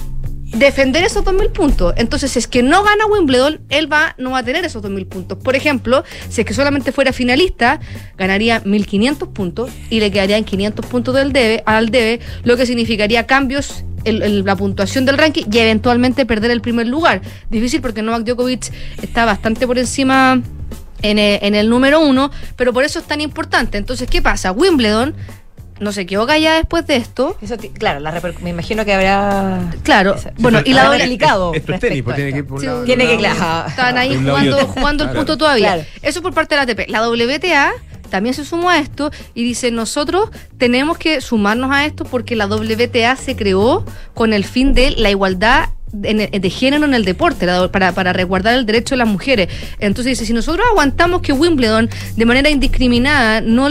defender esos 2.000 puntos. Entonces, si es que no gana Wimbledon, él no va a tener esos 2.000 puntos. Por ejemplo, si es que solamente fuera finalista, ganaría 1.500 puntos y le quedarían 500 puntos al debe, lo que significaría cambios en la puntuación del ranking y eventualmente perder el primer lugar. Difícil porque Novak Djokovic está bastante por encima en el número 1, pero por eso es tan importante. Entonces, ¿qué pasa? Wimbledon no se quedó callada después de esto. Eso claro, me imagino que habrá. Claro, bueno, y la delicado. Esto es tenis, pues tiene que ir por un lado. Tiene que, claro. Estaban ahí jugando el punto todavía. Claro. Eso por parte de la ATP. La WTA también se sumó a esto y dice: nosotros tenemos que sumarnos a esto porque la WTA se creó con el fin de la igualdad de género en el deporte, para resguardar el derecho de las mujeres. Entonces dice, si nosotros aguantamos que Wimbledon de manera indiscriminada no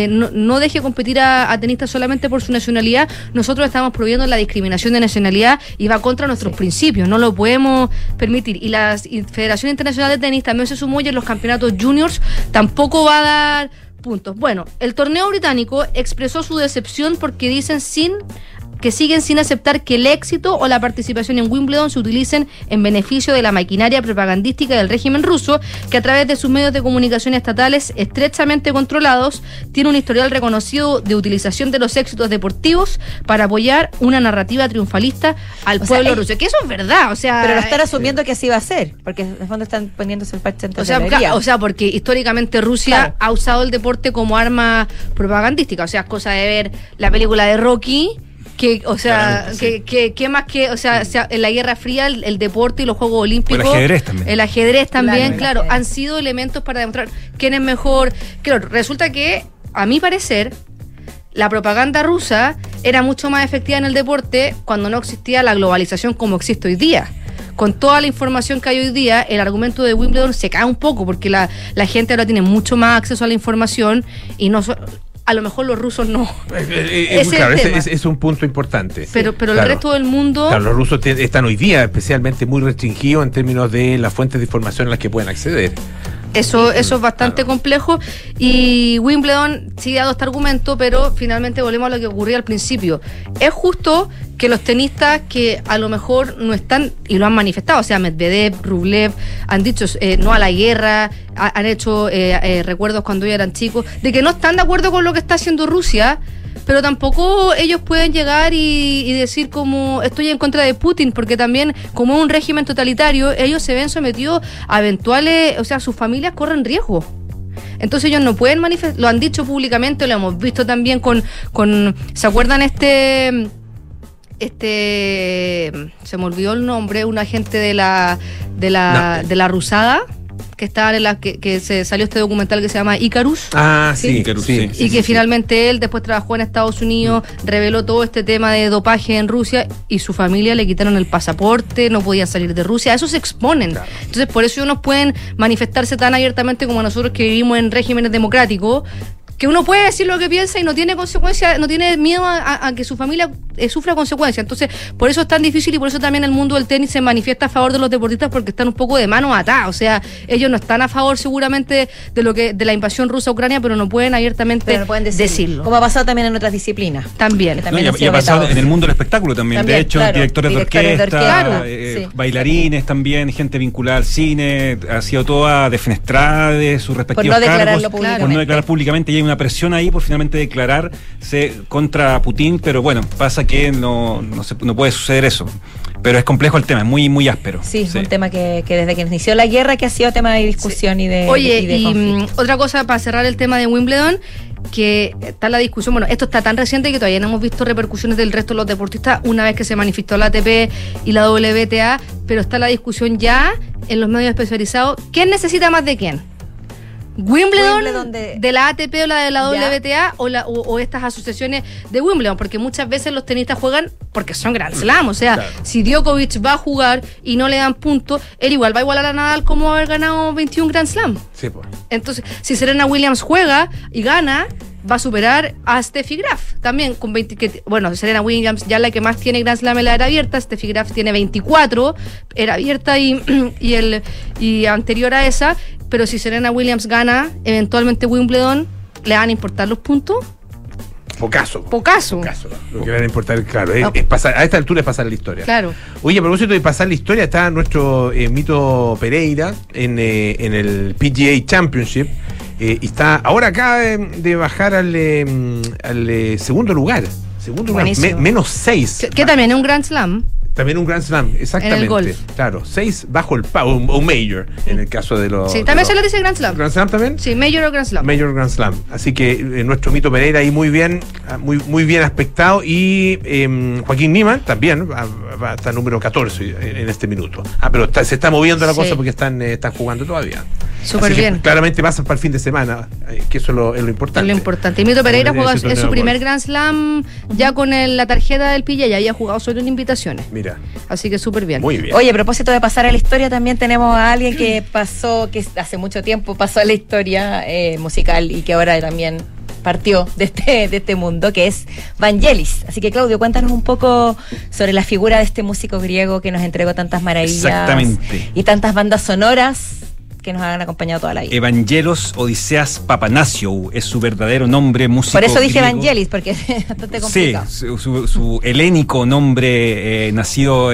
deje competir a tenistas solamente por su nacionalidad, nosotros estamos prohibiendo la discriminación de nacionalidad y va contra nuestros principios, no lo podemos permitir. Y la Federación Internacional de Tenis también se sumó, y en los campeonatos juniors tampoco va a dar puntos. Bueno, el torneo británico expresó su decepción porque dicen que siguen sin aceptar que el éxito o la participación en Wimbledon se utilicen en beneficio de la maquinaria propagandística del régimen ruso, que a través de sus medios de comunicación estatales estrechamente controlados tiene un historial reconocido de utilización de los éxitos deportivos para apoyar una narrativa triunfalista al pueblo ruso. Que eso es verdad, o sea... Pero lo están asumiendo que así va a ser, porque en el fondo están poniéndose el parche entre o sea, porque históricamente Rusia ha usado el deporte como arma propagandística, o sea, es cosa de ver la película de Rocky... Que, o sea, que más que, o sea, en la Guerra Fría el deporte y los Juegos Olímpicos, el ajedrez también, claro, han sido elementos para demostrar quién es mejor. Claro, resulta que, a mi parecer, la propaganda rusa era mucho más efectiva en el deporte cuando no existía la globalización como existe hoy día. Con toda la información que hay hoy día, el argumento de Wimbledon se cae un poco, porque la gente ahora tiene mucho más acceso a la información y no a lo mejor los rusos no. Claro, es un punto importante. Pero claro, el resto del mundo... Claro, los rusos están hoy día especialmente muy restringidos en términos de las fuentes de información a las que pueden acceder. Eso es bastante complejo, y Wimbledon sigue dando este argumento, pero finalmente volvemos a lo que ocurría al principio. Es justo que los tenistas que a lo mejor no están, y lo han manifestado, o sea, Medvedev, Rublev, han dicho no a la guerra, han hecho recuerdos cuando ellos eran chicos, de que no están de acuerdo con lo que está haciendo Rusia, pero tampoco ellos pueden llegar y decir como estoy en contra de Putin, porque también como es un régimen totalitario, ellos se ven sometidos a eventuales, o sea, sus familias corren riesgo. Entonces ellos no pueden manifestar, lo han dicho públicamente, lo hemos visto también con ¿se acuerdan se me olvidó el nombre, un agente de la Rusada, que estaba en la que se salió este documental que se llama Icarus. Sí, Icarus, sí. Y que finalmente él después trabajó en Estados Unidos, reveló todo este tema de dopaje en Rusia, y su familia le quitaron el pasaporte, no podía salir de Rusia. A eso se exponen. Claro. Entonces por eso ellos no pueden manifestarse tan abiertamente como nosotros, que vivimos en regímenes democráticos, que uno puede decir lo que piensa y no tiene consecuencias, no tiene miedo a que su familia sufra consecuencias. Entonces, por eso es tan difícil, y por eso también el mundo del tenis se manifiesta a favor de los deportistas, porque están un poco de manos atadas. O sea, ellos no están a favor seguramente de la invasión rusa a Ucrania, pero no pueden abiertamente decirlo. Como ha pasado también en otras disciplinas. También. Y ha pasado en el mundo del espectáculo también. De hecho, claro, directores de orquesta, bailarines también, gente vinculada al cine, ha sido toda defenestrada de sus respectivos cargos. Por no declarar públicamente, y hay una presión ahí por finalmente declararse contra Putin, pero bueno, pasa que no puede suceder eso. Pero es complejo el tema, es muy, muy áspero. Sí, un tema que desde que inició la guerra que ha sido tema de discusión y de conflicto. Otra cosa para cerrar el tema de Wimbledon, que está la discusión, bueno, esto está tan reciente que todavía no hemos visto repercusiones del resto de los deportistas una vez que se manifestó la ATP y la WTA, pero está la discusión ya en los medios especializados. ¿Quién necesita más de quién? Wimbledon de la ATP o la de la WTA o estas asociaciones de Wimbledon, porque muchas veces los tenistas juegan porque son Grand Slam, o sea, si Djokovic va a jugar y no le dan puntos, él igual va a igualar a Nadal como haber ganado 21 Grand Slam. Sí, pues. Entonces, si Serena Williams juega y gana, va a superar a Steffi Graf también con 20, Serena Williams ya la que más tiene Grand Slam en la era abierta, Steffi Graf tiene 24, era abierta y anterior a esa, pero si Serena Williams gana eventualmente Wimbledon, ¿le van a importar los puntos? Pocaso. Lo que le van a importar, claro, es pasar, a esta altura es pasar la historia. Claro. Oye, a propósito de pasar la historia, está nuestro Mito Pereira en el PGA Championship. Y está ahora acaba de bajar al segundo lugar. Menos 6. Que también es un Grand Slam. También un Grand Slam, exactamente. En el golf. Claro, 6 bajo el pavo, o Major, en el caso de los... Sí, también se le dice Grand Slam. ¿Grand Slam también? Sí, Major o Grand Slam. Major Grand Slam. Así que nuestro Mito Pereira ahí muy bien aspectado, y Joaquín Niemann también va a estar número 14 en este minuto. Pero se está moviendo la cosa porque están jugando todavía. Súper bien. Claramente pasan para el fin de semana, que eso es lo importante. Es lo importante. Y Mito Pereira es su primer Grand Slam ya con la tarjeta del PGA, ya había jugado solo en invitaciones. Mira. Así que súper bien. Muy bien. Oye, a propósito de pasar a la historia, también tenemos a alguien que hace mucho tiempo pasó a la historia musical y que ahora también partió de este mundo, que es Vangelis. Así que, Claudio, cuéntanos un poco sobre la figura de este músico griego que nos entregó tantas maravillas. Exactamente. Y tantas bandas sonoras que nos han acompañado toda la vida. Evangelos Odiseas Papanassiou es su verdadero nombre músico. Por eso dije griego. Vangelis, porque es bastante complicado. Sí, su helénico nombre, nacido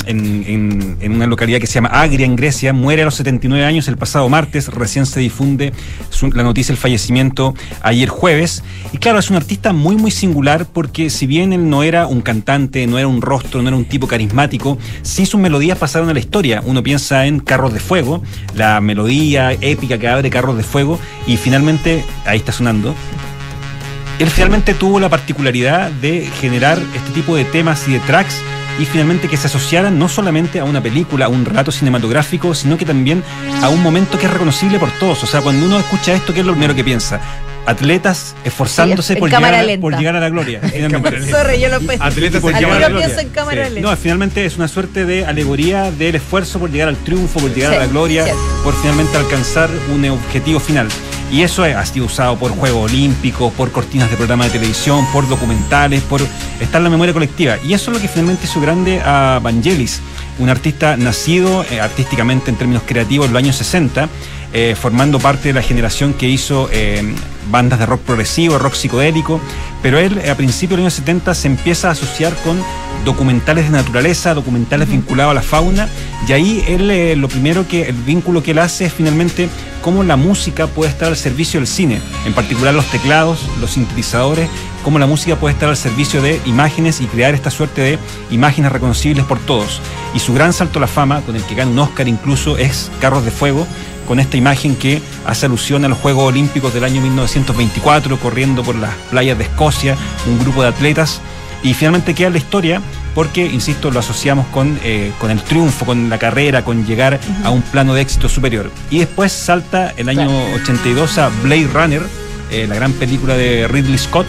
en una localidad que se llama Agria, en Grecia, muere a los 79 años el pasado martes. Recién se difunde la noticia del fallecimiento ayer jueves. Y claro, es un artista muy, muy singular, porque si bien él no era un cantante, no era un rostro, no era un tipo carismático, sí sus melodías pasaron a la historia. Uno piensa en Carros de Fuego, la melodía épica que abre Carros de Fuego, y finalmente, ahí está sonando, él finalmente tuvo la particularidad de generar este tipo de temas y de tracks, y finalmente que se asociaran no solamente a una película, a un relato cinematográfico, sino que también a un momento que es reconocible por todos. O sea, cuando uno escucha esto, ¿qué es lo primero que piensa? Atletas esforzándose por llegar a la gloria. Sorry, yo lo pensé. Atletas por llegar a la gloria. Pienso en cámara lenta. No, finalmente es una suerte de alegoría del esfuerzo por llegar al triunfo, por llegar a la gloria, por finalmente alcanzar un objetivo final. Y eso ha sido usado por Juegos Olímpicos, por cortinas de programas de televisión, por documentales, por estar en la memoria colectiva. Y eso es lo que finalmente hizo grande a Vangelis, un artista nacido artísticamente en términos creativos en los años 60, formando parte de la generación que hizo bandas de rock progresivo, rock psicodélico, pero él a principios de los años 70 se empieza a asociar con documentales de naturaleza, documentales vinculados a la fauna, y ahí él el vínculo que él hace es finalmente cómo la música puede estar al servicio del cine, en particular los teclados, los sintetizadores, cómo la música puede estar al servicio de imágenes y crear esta suerte de imágenes reconocibles por todos. Y su gran salto a la fama, con el que gana un Oscar incluso, es Carros de Fuego, con esta imagen que hace alusión a los Juegos Olímpicos del año 1924, corriendo por las playas de Escocia, un grupo de atletas, y finalmente queda la historia porque, insisto, lo asociamos con el triunfo, con la carrera, con llegar a un plano de éxito superior. Y después salta el año 82 a Blade Runner, la gran película de Ridley Scott,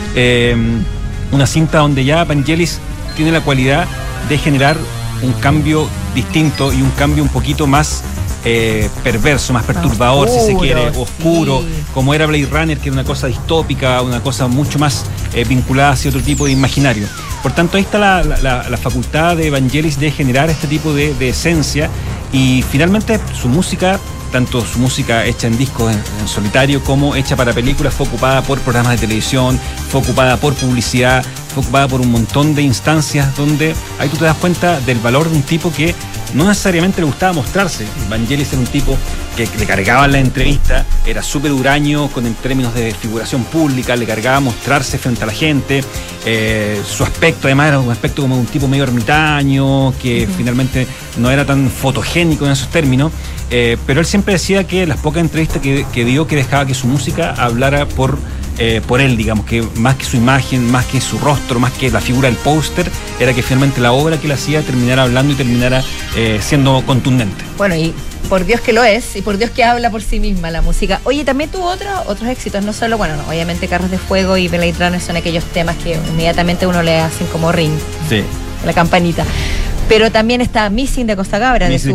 una cinta donde ya Vangelis tiene la cualidad de generar un cambio distinto y un cambio un poquito más perverso, más perturbador, si se quiere, oscuro, como era Blade Runner, que era una cosa distópica, una cosa mucho más vinculada hacia otro tipo de imaginario. Por tanto, ahí está la facultad de Vangelis de generar este tipo de esencia, y finalmente su música, tanto su música hecha en discos en solitario como hecha para películas, fue ocupada por programas de televisión, fue ocupada por publicidad, fue ocupada por un montón de instancias donde ahí tú te das cuenta del valor de un tipo que no necesariamente le gustaba mostrarse. Vangelis era un tipo que le cargaba en la entrevista, era súper huraño en términos de figuración pública, le cargaba mostrarse frente a la gente. Su aspecto además era un aspecto como de un tipo medio ermitaño, que finalmente no era tan fotogénico en esos términos, pero él siempre decía que las pocas entrevistas que dio, que dejaba que su música hablara por él, digamos, que más que su imagen, más que su rostro, más que la figura del póster, era que finalmente la obra que él hacía terminara hablando y terminara siendo contundente. Bueno, y por Dios que lo es, y por Dios que habla por sí misma la música. Oye, también tuvo otros éxitos, no solo, bueno, no, obviamente Carros de Fuego y Blade Runner son aquellos temas que inmediatamente uno le hacen como ring, sí, la campanita. Pero también está Missing de Costa Cabra, de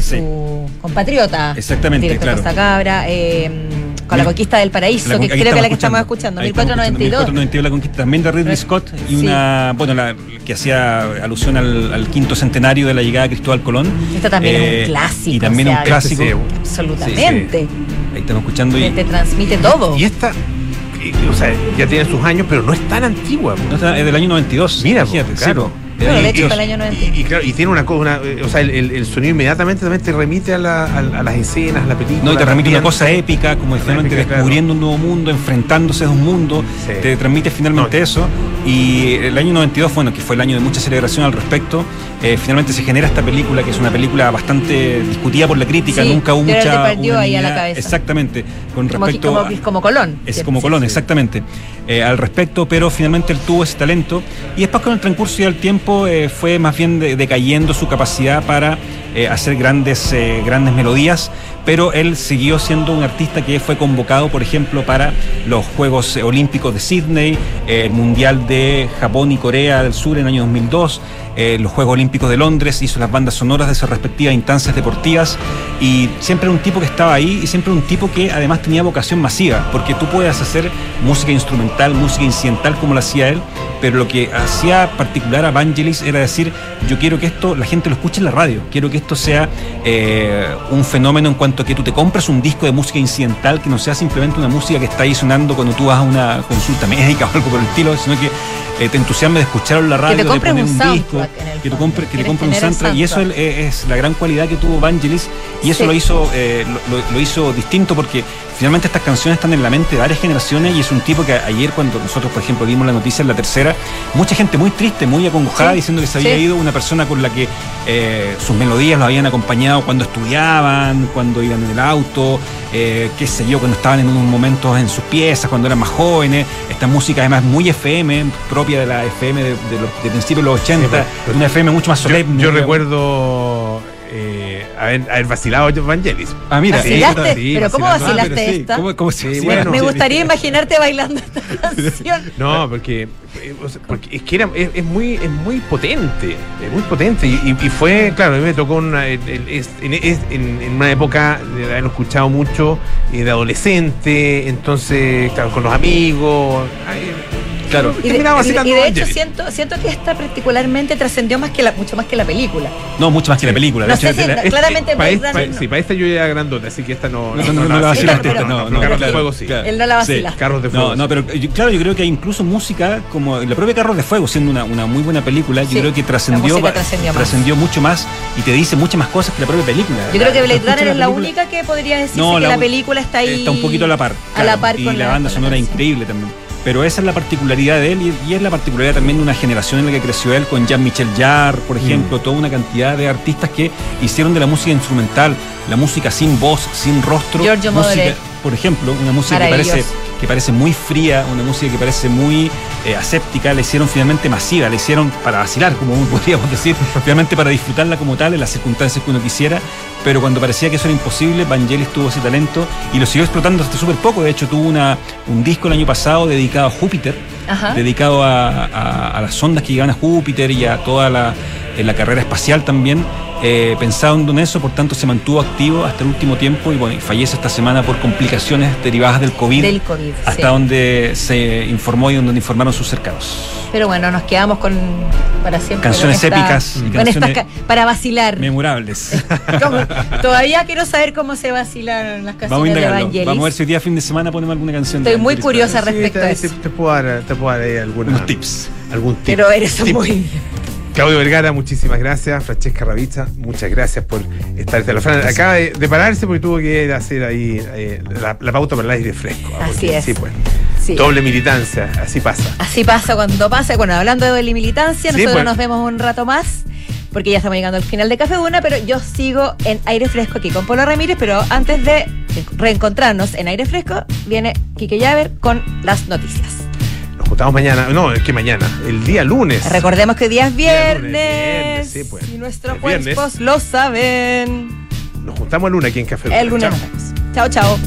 su compatriota. Exactamente, director claro. Costa Cabra, con La Conquista del Paraíso, que creo que es la que estamos escuchando, 1492. 1492, La Conquista, también de Ridley Scott, y una, que hacía alusión al quinto centenario de la llegada de Cristóbal Colón. Esta también es un clásico. Y también un clásico. Absolutamente. Sí. Ahí estamos escuchando. Te transmite todo. Y esta, o sea, ya tiene sus años, pero no es tan antigua. No, es del año 92. Mira, fíjate, claro. Sí, bueno, de hecho, para el año 90. Y claro, y tiene o sea, el sonido inmediatamente también te remite a las escenas, a la película. No, y te remite una cosa épica, como finalmente descubriendo un nuevo mundo, enfrentándose a un mundo, te transmite finalmente eso. Y el año 92, que fue el año de mucha celebración al respecto, finalmente se genera esta película, que es una película bastante discutida por la crítica, nunca hubo mucha... te perdió ahí a la cabeza. Exactamente, con respecto como Colón. Es como Colón, exactamente, al respecto, pero finalmente él tuvo ese talento, y después con el transcurso del tiempo fue más bien decayendo su capacidad para hacer grandes melodías, pero él siguió siendo un artista que fue convocado, por ejemplo, para los Juegos Olímpicos de Sydney, el Mundial de Japón y Corea del Sur en el año 2002, los Juegos Olímpicos de Londres, hizo las bandas sonoras de sus respectivas instancias deportivas, y siempre era un tipo que estaba ahí, y siempre un tipo que además tenía vocación masiva, porque tú puedes hacer música instrumental, música incidental como lo hacía él, pero lo que hacía particular a Vangelis era decir, yo quiero que esto la gente lo escuche en la radio, quiero que esto sea un fenómeno en cuanto a que tú te compras un disco de música incidental, que no sea simplemente una música que está ahí sonando cuando tú vas a una consulta médica o algo por el estilo, sino que te entusiasme de escucharlo en la radio, que te compres de poner un disco, que te compre un soundtrack, y eso es la gran cualidad que tuvo Vangelis, y eso lo hizo distinto, porque finalmente estas canciones están en la mente de varias generaciones, y es un tipo que ayer, cuando nosotros, por ejemplo, vimos la noticia en La Tercera, mucha gente muy triste, muy acongojada, diciendo que se había ido una persona con la que sus melodías lo habían acompañado cuando estudiaban, cuando iban en el auto, qué sé yo, cuando estaban en unos momentos en sus piezas, cuando eran más jóvenes. Esta música además muy FM, propia de la FM de principios de los 80, una FM mucho más solemne. Yo recuerdo haber vacilado Vangelis. Ah, mira. ¿Vacilaste? ¿Pero cómo vacilaste esta? ¿Cómo me gustaría imaginarte bailando esta canción. No, porque es que es muy potente, muy potente, y fue, claro, a mí me tocó en una época de haberlo escuchado mucho de adolescente, entonces, claro, con los amigos. Claro. Y de hecho siento que esta particularmente trascendió mucho más que la película. No, mucho más que la película. No sé si claramente para esta yo ya era grandota, así que esta no la vacilaste. Carros de Fuego sí. Él no la vacila. Carros de Fuego. No, pero claro, yo creo que hay incluso música como la propia Carros de Fuego, siendo una muy buena película, yo creo que trascendió mucho más y te dice muchas más cosas que la propia película. Yo creo que Blade Runner es la única que podría decirse que la película está ahí. Está un poquito a la par. Y con la banda sonora increíble también. Pero esa es la particularidad de él y es la particularidad también de una generación en la que creció él, con Jean-Michel Jarre, por ejemplo, toda una cantidad de artistas que hicieron de la música instrumental, la música sin voz, sin rostro, Giorgio Moroder, por ejemplo, una música que parece muy fría, una música que parece muy aséptica, la hicieron finalmente masiva, la hicieron para vacilar, como podríamos decir, finalmente para disfrutarla como tal, en las circunstancias que uno quisiera, pero cuando parecía que eso era imposible, Vangelis tuvo ese talento y lo siguió explotando hasta súper poco. De hecho, tuvo un disco el año pasado dedicado a Júpiter, dedicado a las sondas que llegaban a Júpiter y a toda la carrera espacial también, pensando en eso, por tanto se mantuvo activo hasta el último tiempo y fallece esta semana por complicaciones derivadas del COVID, hasta donde se informó y donde informaron sus cercanos. Pero bueno, nos quedamos para siempre canciones épicas y canciones para vacilar, memorables. Todavía quiero saber cómo se vacilaron las canciones de Vangelis. Vamos a ver si hoy día fin de semana ponemos alguna canción. Estoy muy curiosa respecto a eso. Te puedo dar ahí algunos tips. Pero eres muy... Claudio Vergara, muchísimas gracias. Francesca Ravizza, muchas gracias por estar. Acaba de pararse porque tuvo que ir a hacer ahí la pauta para el aire fresco. Así es. Sí, pues. Sí. Doble militancia, así pasa. Así pasa cuando pasa. Bueno, hablando de doble militancia, nosotros nos vemos un rato más, porque ya estamos llegando al final de Café Duna, pero yo sigo en Aire Fresco aquí con Polo Ramírez, pero antes de reencontrarnos en Aire Fresco, viene Quique Llaver con las noticias. Nos juntamos mañana, el día lunes. Recordemos que hoy día es viernes. Sí, pues. Y nuestros cuerpos lo saben. Nos juntamos el lunes aquí en Café Duna. El lunes nos vemos. Chao, chao.